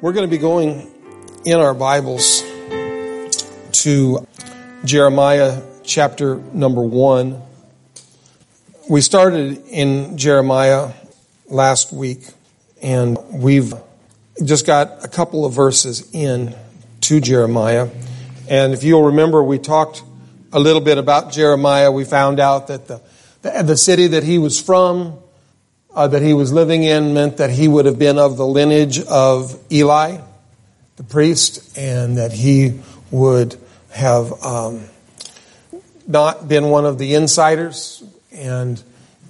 We're going to be going in our Bibles to Jeremiah chapter number 1. We started in Jeremiah last week, and we've just got a couple of verses in to Jeremiah. And if you'll remember, we talked a little bit about Jeremiah. We found out that the city that he was from, that he was living in, meant that he would have been of the lineage of Eli, the priest, and that he would have not been one of the insiders. And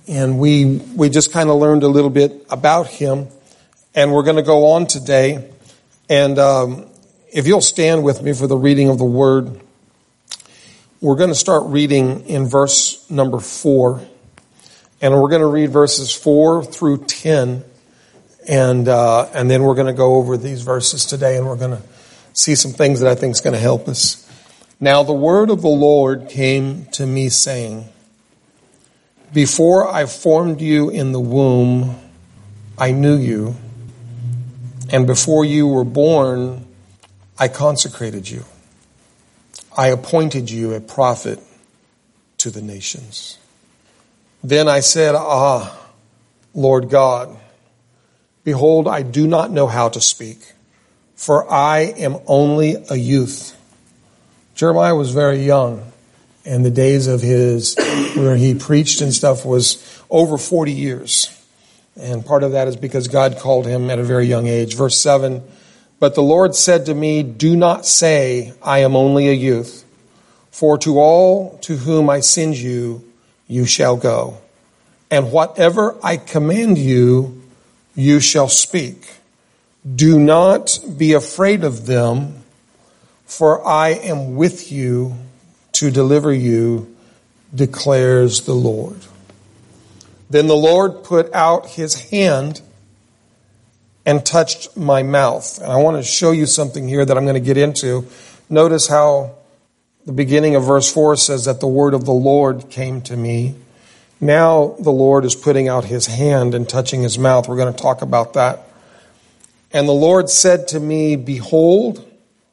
we just kind of learned a little bit about him. And we're going to go on today. And if you'll stand with me for the reading of the word, we're going to start reading in verse number 4. And we're going to read verses 4 through 10. And then we're going to go over these verses today, and we're going to see some things that I think is going to help us. Now the word of the Lord came to me saying, before I formed you in the womb, I knew you. And before you were born, I consecrated you. I appointed you a prophet to the nations. Then I said, Lord God, behold, I do not know how to speak, for I am only a youth. Jeremiah was very young, and the days of his, where he preached and stuff, was over 40 years. And part of that is because God called him at a very young age. Verse 7, but the Lord said to me, do not say, I am only a youth, for to all to whom I send you, you shall go. And whatever I command you, you shall speak. Do not be afraid of them, for I am with you to deliver you, declares the Lord. Then the Lord put out his hand and touched my mouth. And I want to show you something here that I'm going to get into. Notice how the beginning of verse 4 says that the word of the Lord came to me. Now the Lord is putting out his hand and touching his mouth. We're going to talk about that. And the Lord said to me, behold,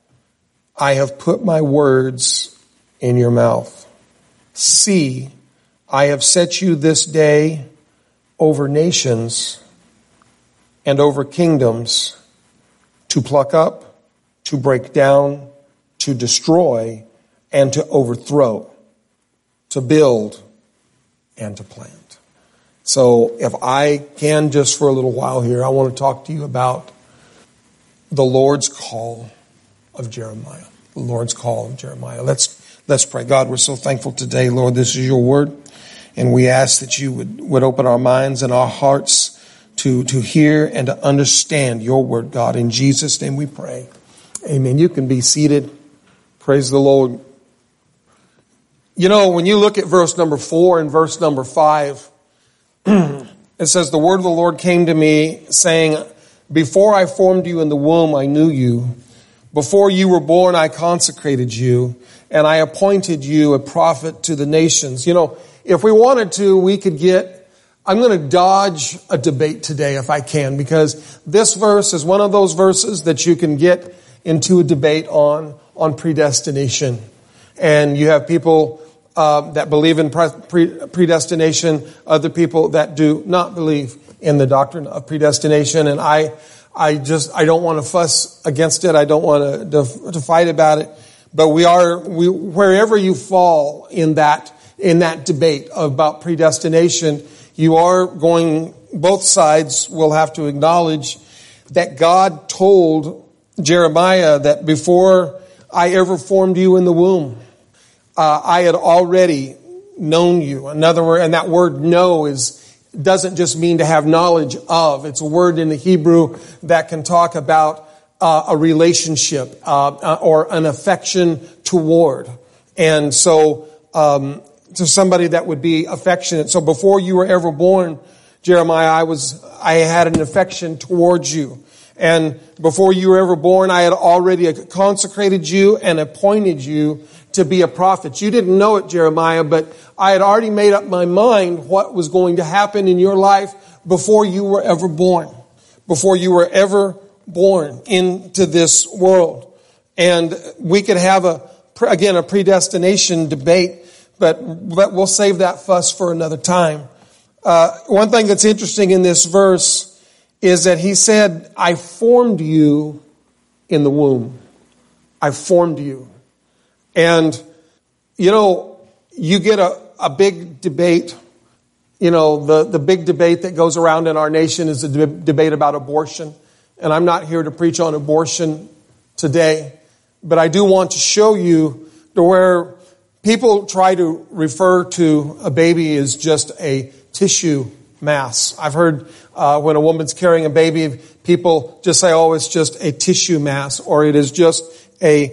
I have put my words in your mouth. See, I have set you this day over nations and over kingdoms to pluck up, to break down, to destroy, and to overthrow, to build, and to plant. So if I can just for a little while here, I want to talk to you about the Lord's call of Jeremiah. The Lord's call of Jeremiah. Let's pray. God, we're so thankful today, Lord. This is your word. And we ask that you would open our minds and our hearts to hear and to understand your word, God. In Jesus' name we pray. Amen. You can be seated. Praise the Lord. You know, when you look at verse number 4 and verse number 5, it says, the word of the Lord came to me saying, before I formed you in the womb, I knew you. Before you were born, I consecrated you, and I appointed you a prophet to the nations. You know, if we wanted to, we could I'm going to dodge a debate today if I can, because this verse is one of those verses that you can get into a debate on predestination. And you have people that believe in predestination, other people that do not believe in the doctrine of predestination. And I don't want to fuss against it. I don't want to fight about it. But wherever you fall in that debate about predestination, both sides will have to acknowledge that God told Jeremiah that before I ever formed you in the womb, I had already known you. In other words, and that word know doesn't just mean to have knowledge of. It's a word in the Hebrew that can talk about a relationship or an affection toward. And so to somebody that would be affectionate. So before you were ever born, Jeremiah, I had an affection towards you. And before you were ever born, I had already consecrated you and appointed you to be a prophet. You didn't know it, Jeremiah, but I had already made up my mind what was going to happen in your life before you were ever born. Before you were ever born into this world. And we could have a predestination debate, but we'll save that fuss for another time. One thing that's interesting in this verse is that he said, I formed you in the womb. I formed you. And, you get a big debate. The big debate that goes around in our nation is the debate about abortion. And I'm not here to preach on abortion today, but I do want to show you to where people try to refer to a baby as just a tissue mass. I've heard when a woman's carrying a baby, people just say, "Oh, it's just a tissue mass," or it is just a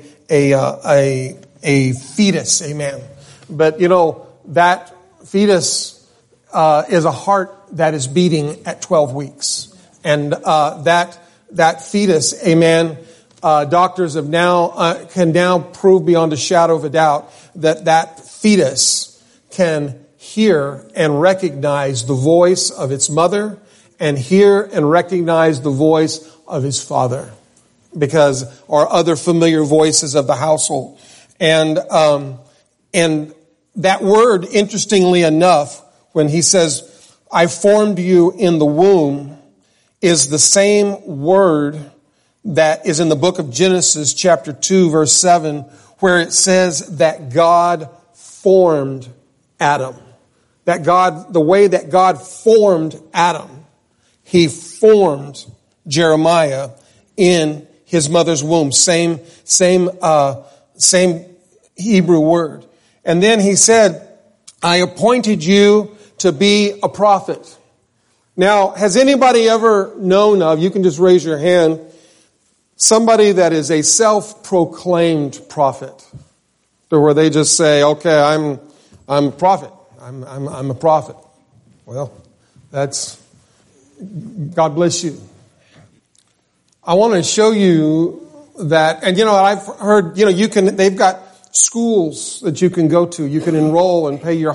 fetus. Amen. But that fetus is a heart that is beating at 12 weeks, and that fetus, amen. Doctors have can now prove beyond a shadow of a doubt that fetus can hear and recognize the voice of its mother and hear and recognize the voice of his father, or other familiar voices of the household. And that word, interestingly enough, when he says, I formed you in the womb, is the same word that is in the book of Genesis chapter 2 verse 7, where it says that God formed Adam. The way that God formed Adam, he formed Jeremiah in his mother's womb. Same Hebrew word. And then he said, I appointed you to be a prophet. Now, has anybody ever known of, you can just raise your hand, somebody that is a self-proclaimed prophet? To where they just say, okay, I'm a prophet. I'm a prophet. Well, God bless you. I want to show you that, and I've heard, they've got schools that you can go to. You can enroll and pay your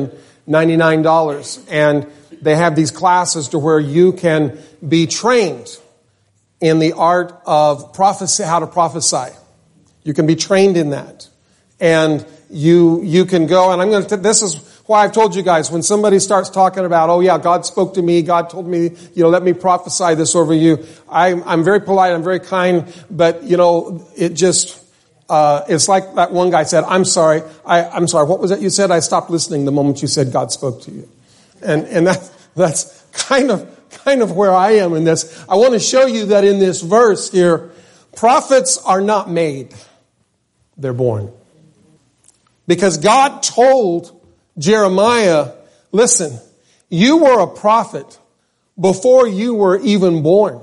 $199, and they have these classes to where you can be trained in the art of prophecy, how to prophesy. You can be trained in that. And you can go, and this is why I've told you guys, when somebody starts talking about, oh yeah, God spoke to me, God told me, let me prophesy this over you. I'm very polite, I'm very kind, but it just, it's like that one guy said, I'm sorry, what was it you said? I stopped listening the moment you said God spoke to you. And that's kind of where I am in this. I want to show you that in this verse here, prophets are not made, they're born. Because God told Jeremiah, listen, you were a prophet before you were even born.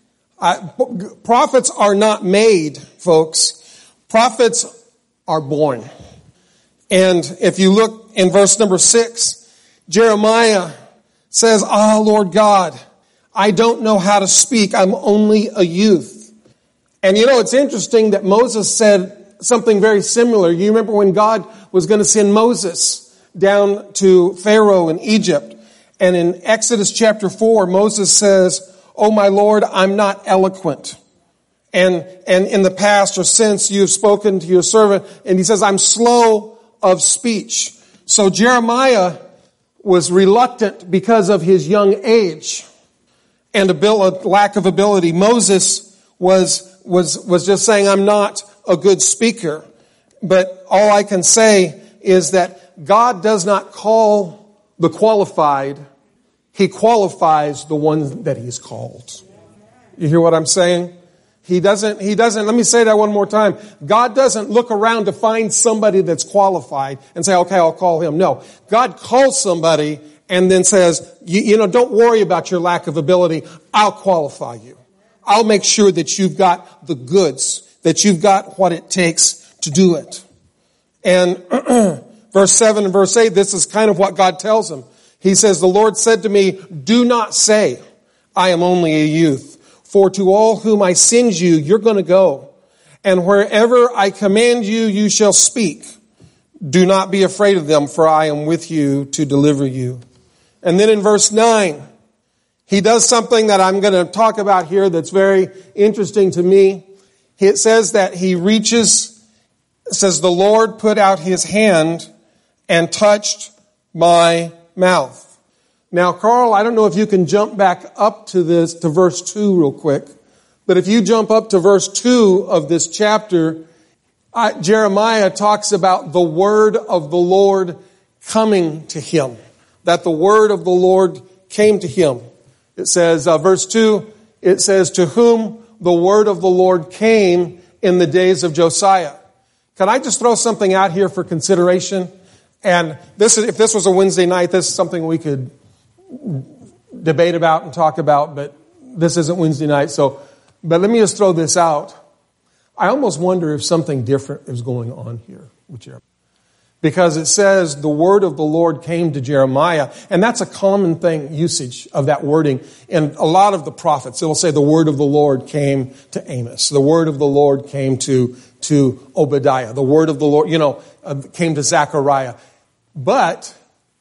Prophets are not made, folks. Prophets are born. And if you look in verse number 6, Jeremiah says, Lord God, I don't know how to speak. I'm only a youth. And it's interesting that Moses said something very similar. You remember when God was going to send Moses down to Pharaoh in Egypt. And in Exodus chapter 4, Moses says, oh my Lord, I'm not eloquent. And in the past or since you have spoken to your servant. And he says, I'm slow of speech. So Jeremiah was reluctant because of his young age and a lack of ability. Moses was just saying, I'm not a good speaker. But all I can say is that God does not call the qualified. He qualifies the one that he's called. You hear what I'm saying? He doesn't, let me say that one more time. God doesn't look around to find somebody that's qualified and say, okay, I'll call him. No. God calls somebody and then says, don't worry about your lack of ability. I'll qualify you. I'll make sure that you've got the goods, that you've got what it takes to do it. And verse 7 and verse 8, this is kind of what God tells him. He says, the Lord said to me, do not say, I am only a youth. For to all whom I send you, you're going to go. And wherever I command you, you shall speak. Do not be afraid of them, for I am with you to deliver you. And then in verse 9, he does something that I'm going to talk about here that's very interesting to me. It says that he reaches, it says, the Lord put out his hand and touched my mouth. Now, Carl, I don't know if you can jump back up to verse 2 real quick. But if you jump up to verse 2 of this chapter, Jeremiah talks about the word of the Lord coming to him. That the word of the Lord came to him. It says, verse 2, it says, to whom the word of the Lord came in the days of Josiah. Can I just throw something out here for consideration? And if this was a Wednesday night, this is something we could debate about and talk about, but this isn't Wednesday night. But let me just throw this out. I almost wonder if something different is going on here with Jeremiah. Because it says the word of the Lord came to Jeremiah, and that's a common thing, usage of that wording. In a lot of the prophets, it'll say the word of the Lord came to Amos. The word of the Lord came to Obadiah. The word of the Lord, came to Zechariah. But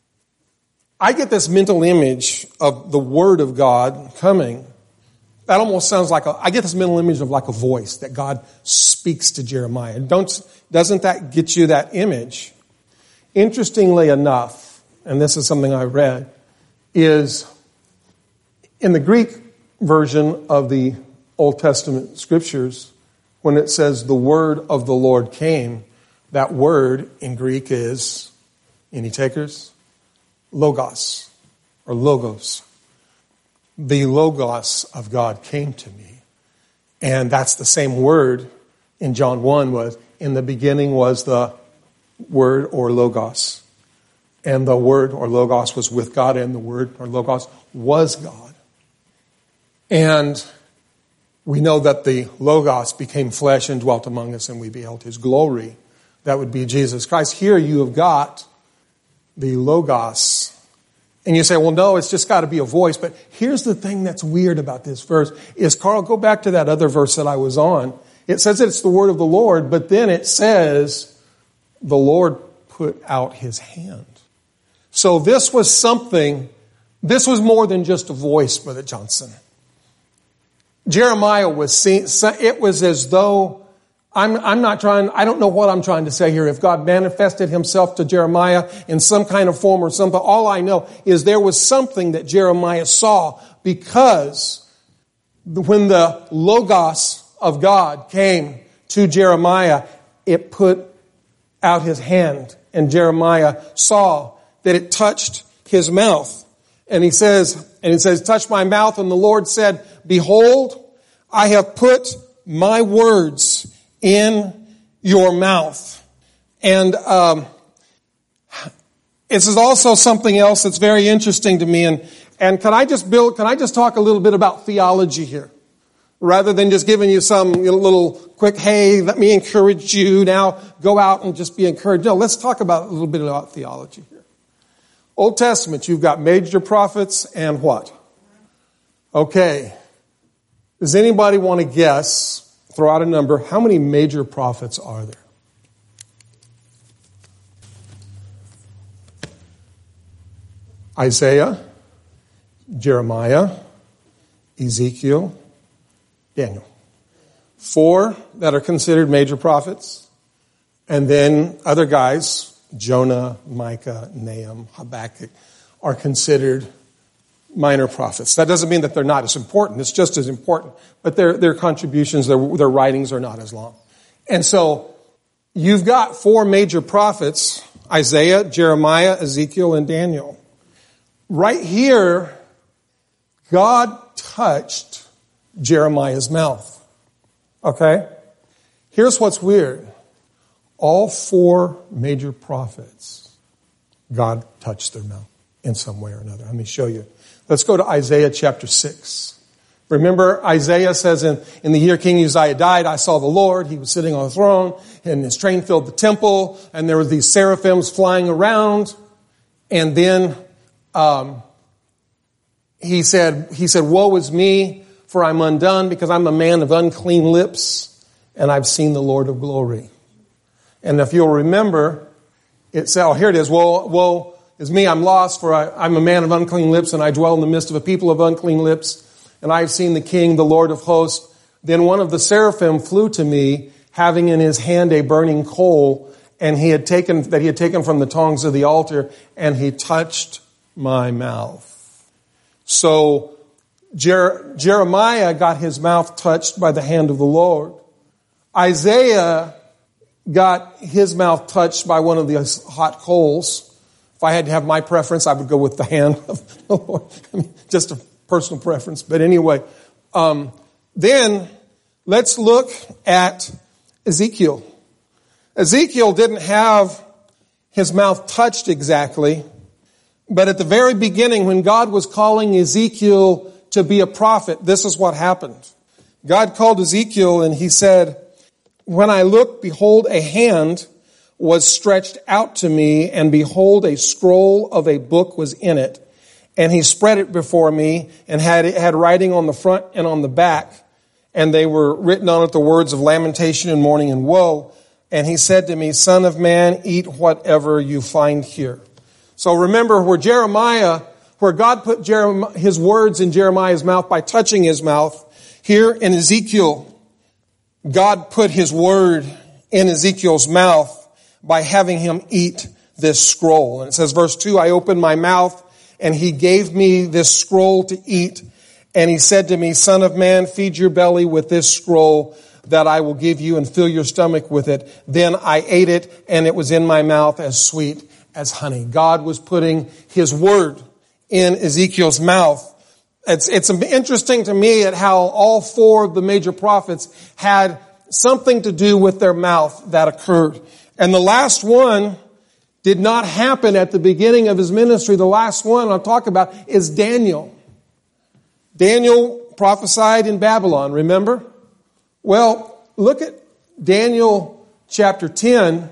I get this mental image of the word of God coming. That almost sounds like I get this mental image of like a voice that God speaks to Jeremiah. Doesn't that get you that image? Interestingly enough, and this is something I read, is in the Greek version of the Old Testament scriptures, when it says the word of the Lord came, that word in Greek is, any takers? Logos, or logos. The logos of God came to me. And that's the same word in John 1 was, in the beginning was the word or logos. And the word or logos was with God, and the word or logos was God. And we know that the logos became flesh and dwelt among us, and we beheld his glory. That would be Jesus Christ. Here you have got the logos. And you say, well, no, it's just got to be a voice. But here's the thing that's weird about this verse is, Carl, go back to that other verse that I was on. It says it's the word of the Lord, but then it says the Lord put out his hand. So this was more than just a voice, Brother Johnson. Jeremiah was seeing, it was as though, I don't know what I'm trying to say here. If God manifested himself to Jeremiah in some kind of form or something, all I know is there was something that Jeremiah saw, because when the Logos of God came to Jeremiah, it put out his hand, and Jeremiah saw that it touched his mouth. And he says, touch my mouth. And the Lord said, behold, I have put my words in your mouth. And this is also something else that's very interesting to me. And can I just talk a little bit about theology here? Rather than just giving you some little quick, hey, let me encourage you, now go out and just be encouraged. No, let's talk about a little bit about theology here. Old Testament, you've got major prophets and what? Okay. Does anybody want to guess, throw out a number, how many major prophets are there? Isaiah, Jeremiah, Ezekiel, Daniel. 4 that are considered major prophets. And then other guys, Jonah, Micah, Nahum, Habakkuk, are considered minor prophets. That doesn't mean that they're not as important. It's just as important. But their contributions, their writings are not as long. And so you've got 4 major prophets, Isaiah, Jeremiah, Ezekiel, and Daniel. Right here, God touched Jeremiah's mouth. Okay? Here's what's weird. All 4 major prophets, God touched their mouth in some way or another. Let me show you. Let's go to Isaiah chapter 6. Remember, Isaiah says, in the year King Uzziah died, I saw the Lord. He was sitting on a throne, and his train filled the temple, and there were these seraphims flying around. And then he said, woe is me, for I'm undone, because I'm a man of unclean lips, and I've seen the Lord of glory. And if you'll remember, it said, here it is, woe is me. I'm lost, for I'm a man of unclean lips, and I dwell in the midst of a people of unclean lips. And I have seen the King, the Lord of hosts. Then one of the seraphim flew to me, having in his hand a burning coal, and he had taken from the tongs of the altar, and he touched my mouth. So Jeremiah got his mouth touched by the hand of the Lord. Isaiah got his mouth touched by one of the hot coals. If I had to have my preference, I would go with the hand of the Lord. I mean, just a personal preference. But anyway, then let's look at Ezekiel. Ezekiel didn't have his mouth touched exactly, but at the very beginning, when God was calling Ezekiel to be a prophet, this is what happened. God called Ezekiel and he said, "When I looked, behold, a hand was stretched out to me, and behold, a scroll of a book was in it. And he spread it before me, and had writing on the front and on the back, and they were written on it the words of lamentation and mourning and woe. And he said to me, Son of man, eat whatever you find here." So remember where God put his words in Jeremiah's mouth by touching his mouth. Here in Ezekiel, God put his word in Ezekiel's mouth by having him eat this scroll. And it says, verse 2, "I opened my mouth, and he gave me this scroll to eat. And he said to me, Son of man, feed your belly with this scroll that I will give you, and fill your stomach with it. Then I ate it, and it was in my mouth as sweet as honey." God was putting his word in Ezekiel's mouth. It's interesting to me at how all four of the major prophets had something to do with their mouth that occurred. And the last one did not happen at the beginning of his ministry. The last one I'll talk about is Daniel. Daniel prophesied in Babylon, remember? Well, look at Daniel chapter 10.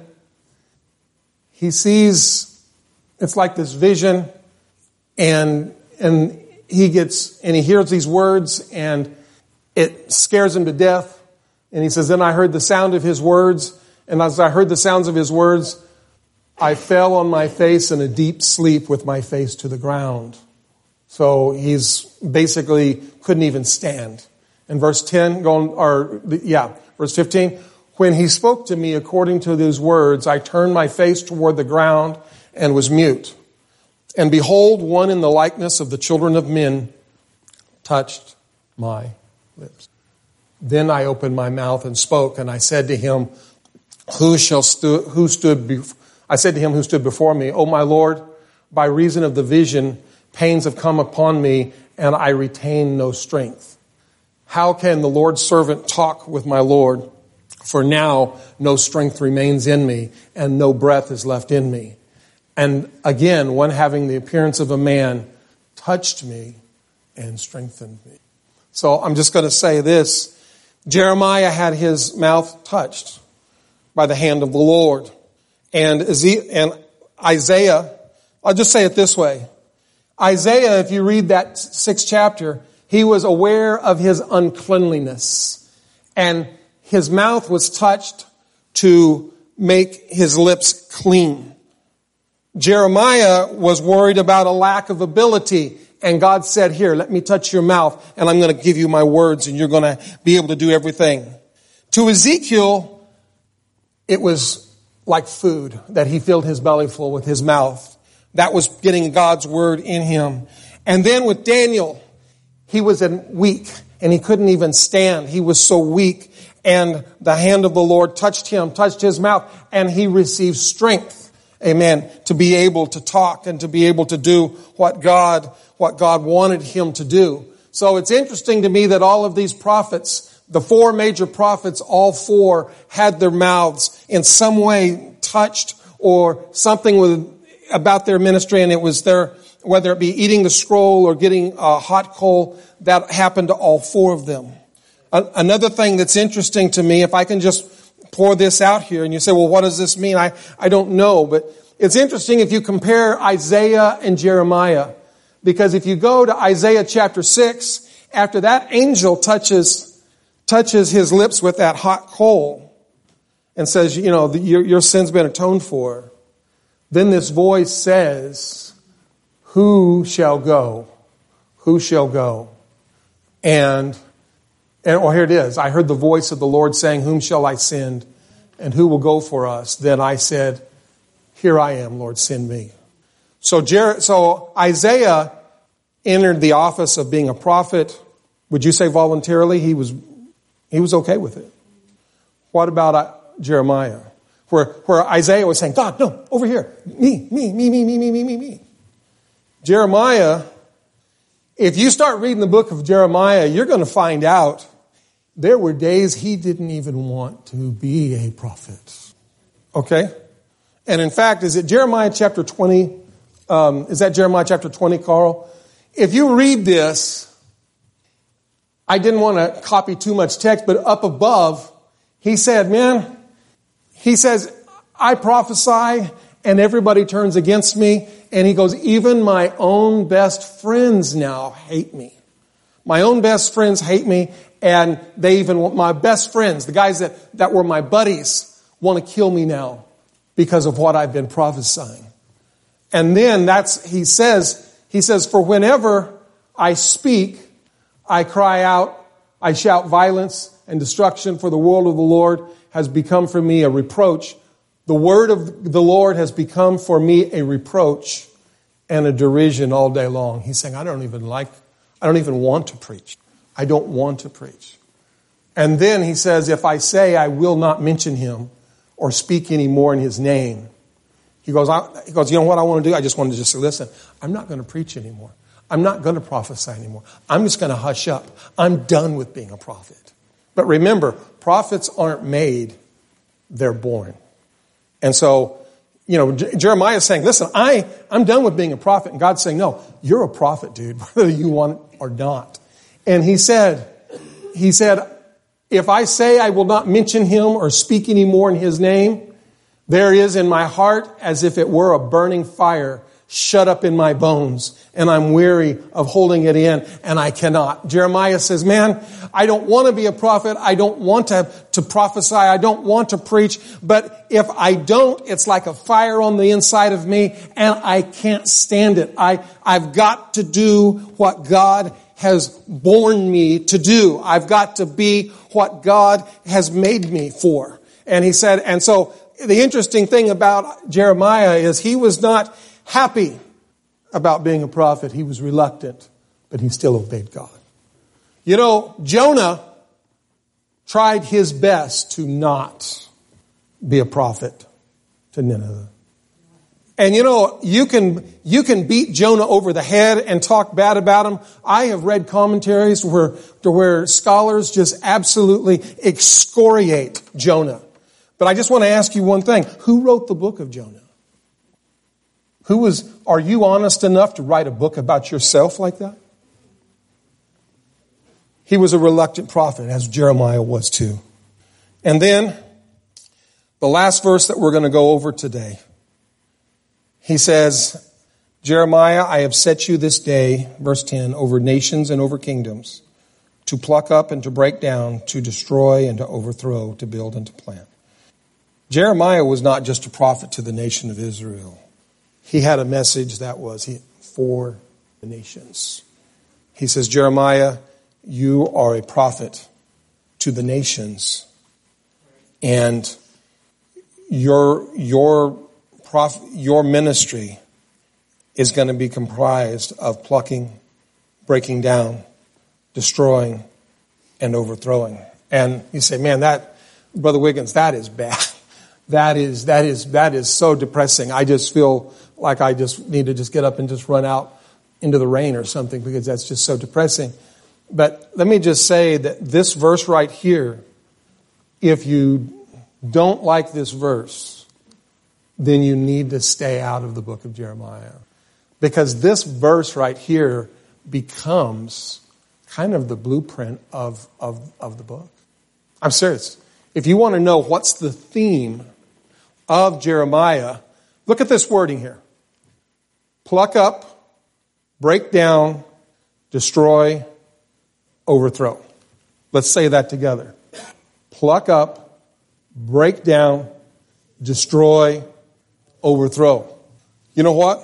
He sees, it's like this vision, and he hears these words, and it scares him to death. And he says, "Then I heard the sound of his words, and as I heard the sounds of his words, I fell on my face in a deep sleep with my face to the ground." So he's basically couldn't even stand. In verse 15, "When he spoke to me according to these words, I turned my face toward the ground and was mute. And behold, one in the likeness of the children of men touched my lips. Then I opened my mouth and spoke, and I said to him, who stood before me, O my Lord, by reason of the vision, pains have come upon me, and I retain no strength. How can the Lord's servant talk with my Lord? For now no strength remains in me, and no breath is left in me. And again, one having the appearance of a man touched me and strengthened me." So I'm just going to say this. Jeremiah had his mouth touched by the hand of the Lord. And Isaiah, I'll just say it this way. Isaiah, if you read that 6th chapter, he was aware of his uncleanliness. And his mouth was touched to make his lips clean. Jeremiah was worried about a lack of ability. And God said, "Here, let me touch your mouth, and I'm going to give you my words, and you're going to be able to do everything." To Ezekiel, it was like food that he filled his belly full with his mouth. That was getting God's word in him. And then with Daniel, he was weak, and he couldn't even stand. He was so weak. And the hand of the Lord touched him, touched his mouth, and he received strength. Amen. To be able to talk and to be able to do what God wanted him to do. So it's interesting to me that all of these prophets, the four major prophets, all four had their mouths in some way touched or something about their ministry, and it was whether it be eating the scroll or getting a hot coal, that happened to all four of them. Another thing that's interesting to me, if I can just pour this out here, and you say, well, what does this mean? I don't know, but it's interesting if you compare Isaiah and Jeremiah, because if you go to Isaiah chapter 6, after that angel touches his lips with that hot coal and says, your sin's been atoned for, Then this voice says, who shall go? Who shall go? And here it is. I heard the voice of the Lord saying, whom shall I send? And who will go for us? Then I said, here I am, Lord, send me. So Isaiah entered the office of being a prophet. Would you say voluntarily? He was okay with it. What about Jeremiah? Where Isaiah was saying, God, no, over here. Me. Jeremiah, if you start reading the book of Jeremiah, you're going to find out there were days he didn't even want to be a prophet. Okay? And in fact, is it Jeremiah chapter 20? Is that Jeremiah chapter 20, Carl? If you read this, I didn't want to copy too much text, but up above, he says, I prophesy and everybody turns against me. And he goes, even my own best friends now hate me. My own best friends hate me. And they even want my best friends, the guys that were my buddies, want to kill me now because of what I've been prophesying. And then he says, for whenever I speak, I cry out, I shout violence and destruction, for the word of the Lord has become for me a reproach. The word of the Lord has become for me a reproach and a derision all day long. He's saying, I don't even want to preach. I don't want to preach. And then he says, if I say I will not mention him or speak any more in his name, he goes, you know what I want to do? I just want to just say, listen, I'm not going to preach anymore. I'm not going to prophesy anymore. I'm just going to hush up. I'm done with being a prophet. But remember, prophets aren't made, they're born. And so, Jeremiah is saying, listen, I'm done with being a prophet. And God's saying, no, you're a prophet, dude, whether you want it or not. And he said, if I say I will not mention him or speak any more in his name, there is in my heart as if it were a burning fire shut up in my bones, and I'm weary of holding it in, and I cannot. Jeremiah says, man, I don't want to be a prophet. I don't want to prophesy. I don't want to preach. But if I don't, it's like a fire on the inside of me, and I can't stand it. I've got to do what God has born me to do. I've got to be what God has made me for. And he said, and so the interesting thing about Jeremiah is he was not happy about being a prophet. He was reluctant, but he still obeyed God. Jonah tried his best to not be a prophet to Nineveh. And you can beat Jonah over the head and talk bad about him. I have read commentaries where scholars just absolutely excoriate Jonah. But I just want to ask you one thing. Who wrote the book of Jonah? Are you honest enough to write a book about yourself like that? He was a reluctant prophet, as Jeremiah was too. And then, the last verse that we're going to go over today. He says, Jeremiah, I have set you this day, verse 10, over nations and over kingdoms, to pluck up and to break down, to destroy and to overthrow, to build and to plant. Jeremiah was not just a prophet to the nation of Israel. He had a message that was for the nations. He says, Jeremiah, you are a prophet to the nations. And your ministry is going to be comprised of plucking, breaking down, destroying, and overthrowing. And you say, man, Brother Wiggins, that is bad. That is so depressing. I just feel like I just need to just get up and just run out into the rain or something because that's just so depressing. But let me just say that this verse right here, if you don't like this verse, then you need to stay out of the book of Jeremiah. Because this verse right here becomes kind of the blueprint of the book. I'm serious. If you want to know what's the theme of Jeremiah, look at this wording here. Pluck up, break down, destroy, overthrow. Let's say that together. Pluck up, break down, destroy, overthrow. You know what?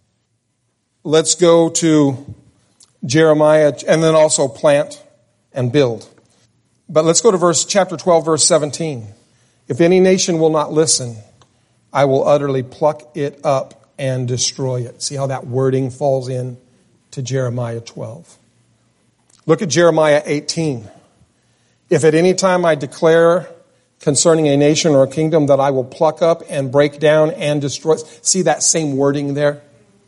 Let's go to Jeremiah and then also plant and build. But let's go to chapter 12, verse 17. If any nation will not listen, I will utterly pluck it up and destroy it. See how that wording falls in to Jeremiah 12. Look at Jeremiah 18. If at any time I declare concerning a nation or a kingdom that I will pluck up and break down and destroy. See that same wording there?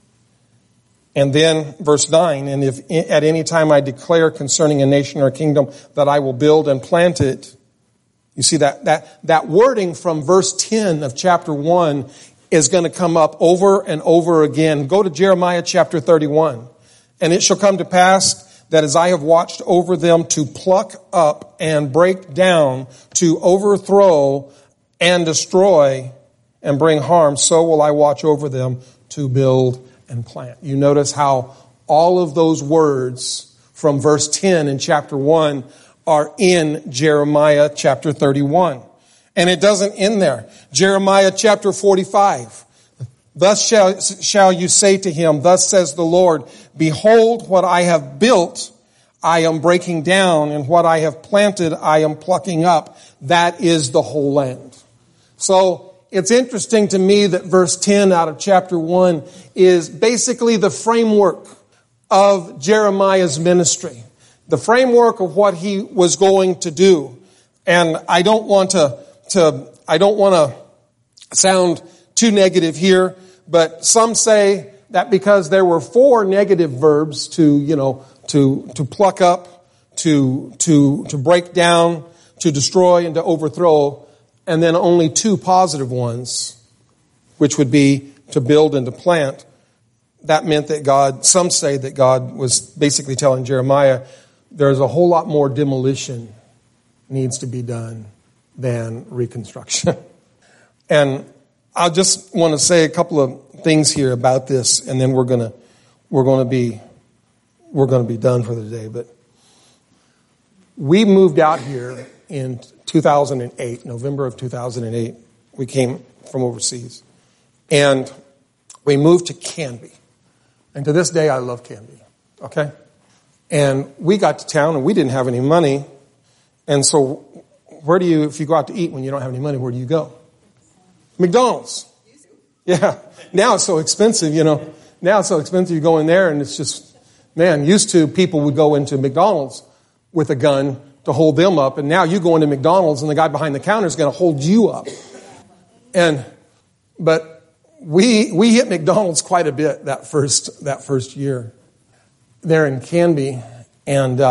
And then verse 9, and if at any time I declare concerning a nation or a kingdom that I will build and plant it. You see that wording from verse 10 of chapter 1 is going to come up over and over again. Go to Jeremiah chapter 31. And it shall come to pass that as I have watched over them to pluck up and break down, to overthrow and destroy and bring harm, so will I watch over them to build and plant. You notice how all of those words from verse 10 in chapter 1 are in Jeremiah chapter 31. And it doesn't end there. Jeremiah chapter 45. Thus shall you say to him, thus says the Lord, behold what I have built, I am breaking down, and what I have planted, I am plucking up. That is the whole land. So it's interesting to me that verse 10 out of chapter 1 is basically the framework of Jeremiah's ministry. The framework of what he was going to do. And I don't want to sound too negative here, but some say that because there were 4 negative verbs to pluck up, to break down, to destroy, and to overthrow, and then only 2 positive ones, which would be to build and to plant. That meant that some say that God was basically telling Jeremiah, there's a whole lot more demolition needs to be done than reconstruction. And I just want to say a couple of things here about this, and then we're going to be done for the day. But we moved out here in 2008, November of 2008. We came from overseas, and we moved to Canby. And to this day, I love Canby. Okay. And we got to town and we didn't have any money. And so if you go out to eat when you don't have any money, where do you go? McDonald's. Yeah. Now it's so expensive, Now it's so expensive. You go in there and it's just, used to people would go into McDonald's with a gun to hold them up. And now you go into McDonald's and the guy behind the counter is going to hold you up. But we hit McDonald's quite a bit that first year there in Canby. And,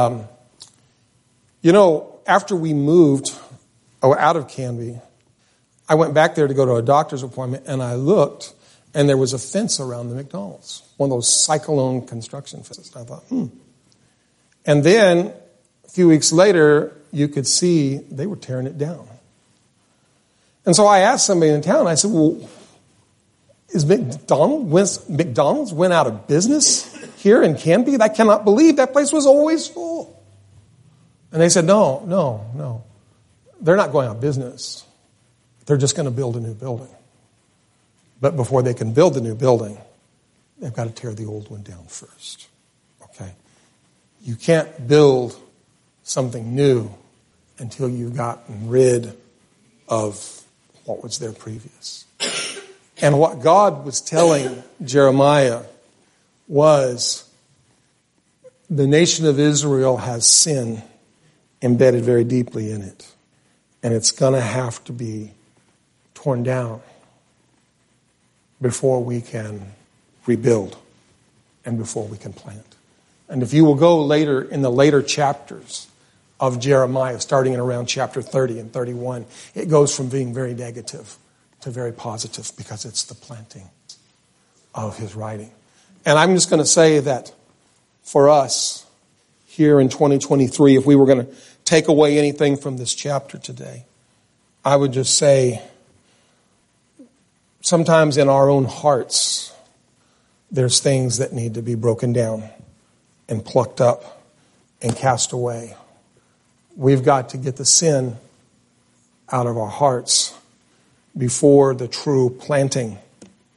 after we moved out of Canby, I went back there to go to a doctor's appointment, and I looked, and there was a fence around the McDonald's, one of those cyclone construction fences. I thought, And then a few weeks later, you could see they were tearing it down. And so I asked somebody in town, I said, well, is McDonald's went out of business here in Canby? I cannot believe that place was always full. And they said, no. They're not going out of business. They're just going to build a new building. But before they can build the new building, they've got to tear the old one down first. Okay? You can't build something new until you've gotten rid of what was there previous. And what God was telling Jeremiah was the nation of Israel has sin embedded very deeply in it. And it's going to have to be torn down before we can rebuild and before we can plant. And if you will go later in the later chapters of Jeremiah, starting in around chapter 30 and 31, it goes from being very negative to very positive because it's the planting of his writing. And I'm just going to say that for us here in 2023, if we were going to take away anything from this chapter today, I would just say sometimes in our own hearts, there's things that need to be broken down and plucked up and cast away. We've got to get the sin out of our hearts before the true planting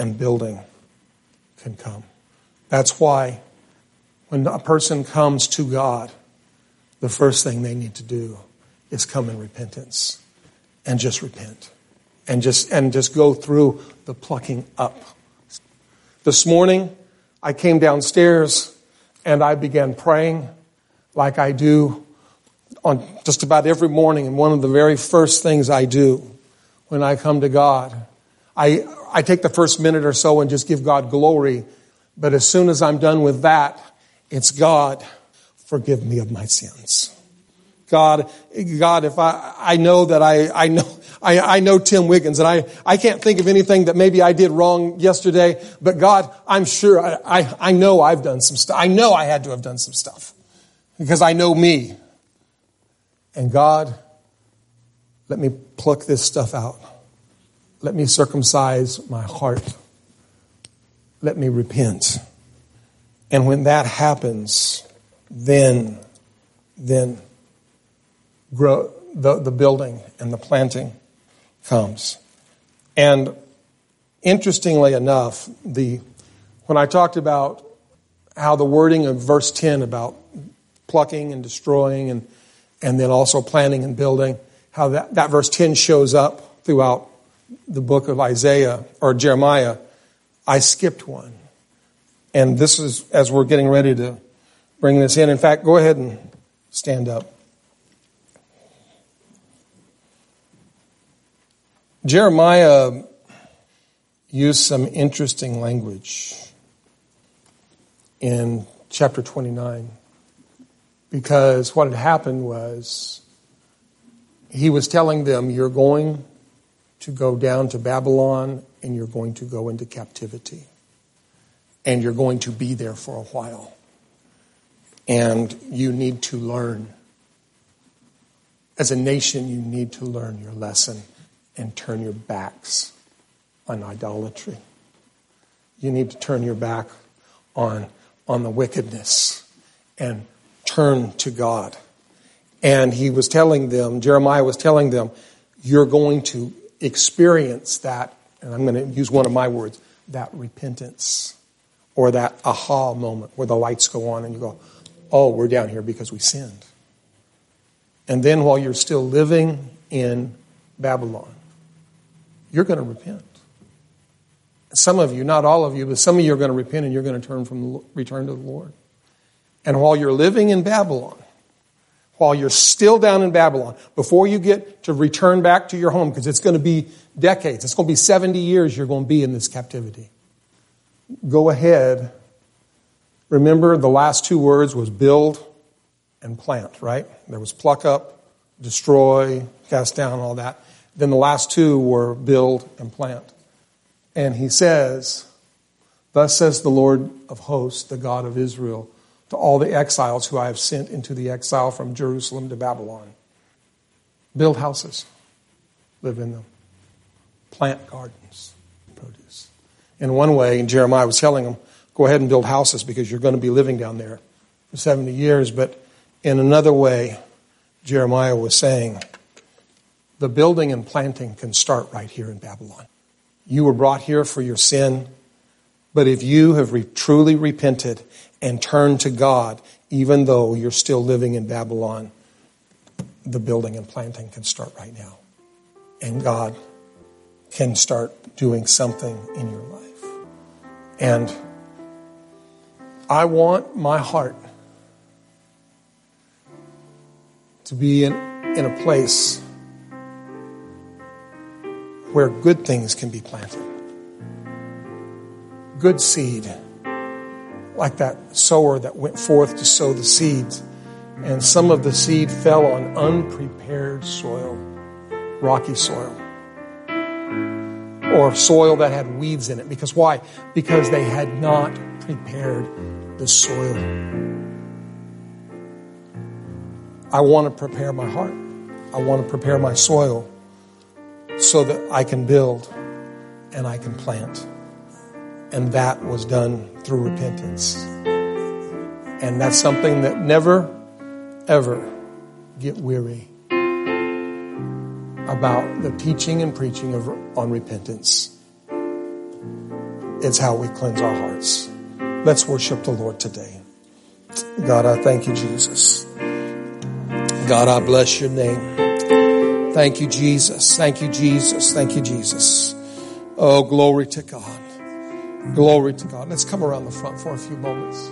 and building can come. That's why when a person comes to God, the first thing they need to do is come in repentance and just repent and just go through the plucking up. This morning, I came downstairs and I began praying like I do on just about every morning. And one of the very first things I do when I come to God, I take the first minute or so and just give God glory. But as soon as I'm done with that, it's God, forgive me of my sins. God, if I know that I know Tim Wiggins, and I can't think of anything that maybe I did wrong yesterday, but God, I'm sure I know I've done some stuff. I know I had to have done some stuff because I know me. And God, let me pluck this stuff out. Let me circumcise my heart. Let me repent. And when that happens, then grow the building and the planting comes. And interestingly enough, when I talked about how the wording of verse 10 about plucking and destroying and then also planting and building, how that verse 10 shows up throughout the book of Isaiah or Jeremiah, I skipped one. And this is as we're getting ready to bring this in. In fact, go ahead and stand up. Jeremiah used some interesting language in chapter 29 because what had happened was he was telling them, you're going to go down to Babylon and you're going to go into captivity. And you're going to be there for a while. And you need to learn. As a nation, you need to learn your lesson and turn your backs on idolatry. You need to turn your back on the wickedness and turn to God. And he was telling them, Jeremiah was telling them, you're going to experience that, and I'm going to use one of my words, that repentance. Or that aha moment where the lights go on and you go, oh, we're down here because we sinned. And then while you're still living in Babylon, you're going to repent. Some of you, not all of you, but some of you are going to repent and you're going to return to the Lord. And while you're living in Babylon, while you're still down in Babylon, before you get to return back to your home, because it's going to be decades, it's going to be 70 years you're going to be in this captivity. Go ahead. Remember, the last two words was build and plant, right? There was pluck up, destroy, cast down, all that. Then the last two were build and plant. And he says, thus says the Lord of hosts, the God of Israel, to all the exiles who I have sent into the exile from Jerusalem to Babylon. Build houses, live in them. Plant gardens, produce. In one way, Jeremiah was telling them, go ahead and build houses because you're going to be living down there for 70 years. But in another way, Jeremiah was saying, the building and planting can start right here in Babylon. You were brought here for your sin, but if you have truly repented and turned to God, even though you're still living in Babylon, the building and planting can start right now. And God can start doing something in your life. And I want my heart to be in a place where good things can be planted. Good seed. Like that sower that went forth to sow the seeds. And some of the seed fell on unprepared soil, rocky soil. Or soil that had weeds in it. Because why? Because they had not prepared the soil. I want to prepare my heart. I want to prepare my soil so that I can build and I can plant. And that was done through repentance. And that's something that never, ever get weary about the teaching and preaching on repentance. It's how we cleanse our hearts. Let's worship the Lord today. God, I thank you, Jesus. God, I bless your name. Thank you, Jesus. Thank you, Jesus. Thank you, Jesus. Oh, glory to God. Glory to God. Let's come around the front for a few moments.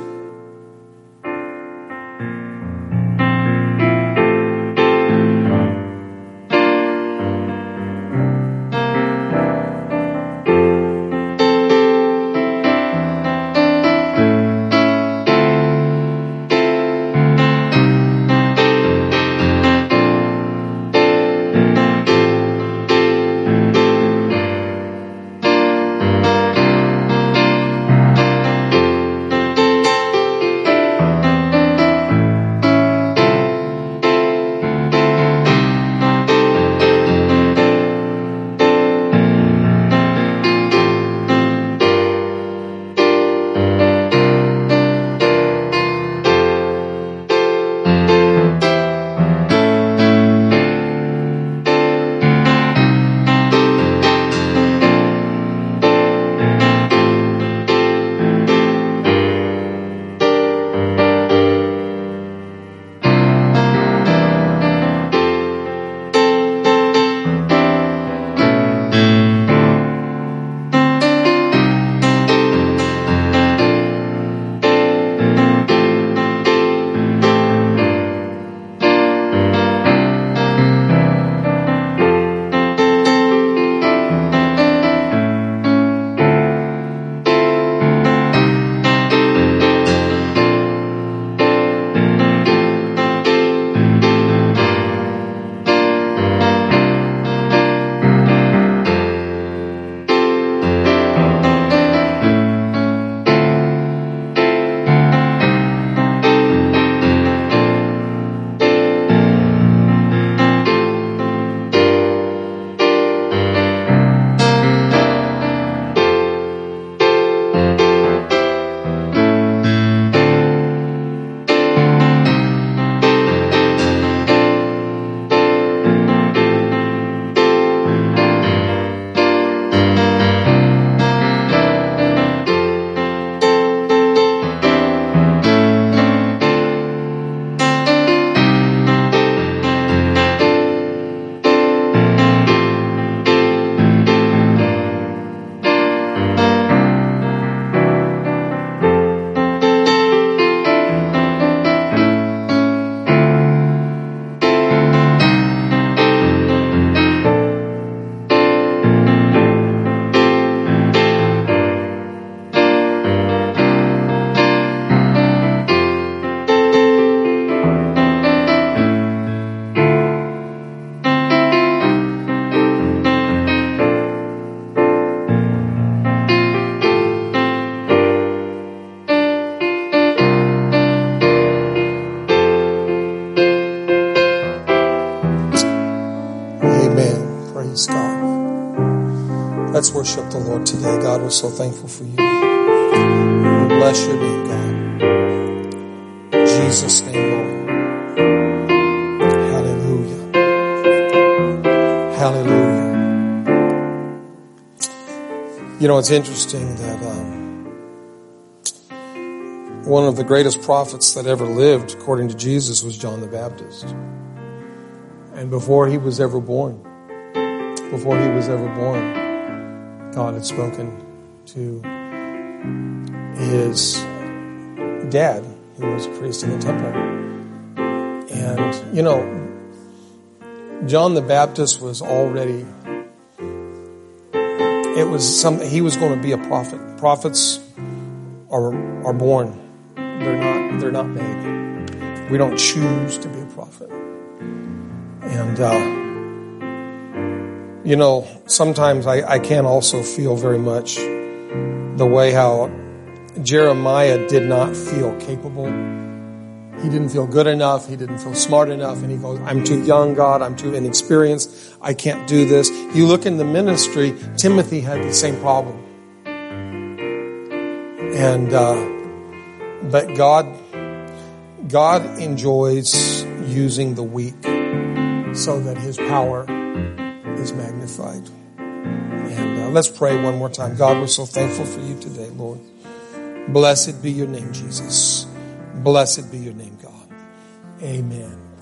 Let's worship the Lord today. God, we're so thankful for you. We bless your name, God. In Jesus' name, Lord. Hallelujah. Hallelujah. You know, it's interesting that one of the greatest prophets that ever lived, according to Jesus, was John the Baptist. And before he was ever born, God had spoken to his dad, who was a priest in the temple. And, you know, John the Baptist was already, he was going to be a prophet. Prophets are born. They're not made. We don't choose to be a prophet. And, you know, sometimes I can also feel very much the way how Jeremiah did not feel capable. He didn't feel good enough. He didn't feel smart enough. And he goes, I'm too young, God. I'm too inexperienced. I can't do this. You look in the ministry, Timothy had the same problem. And, but God enjoys using the weak so that his power is magnified. And let's pray one more time. God, we're so thankful for you today, Lord. Blessed be your name, Jesus. Blessed be your name, God. Amen.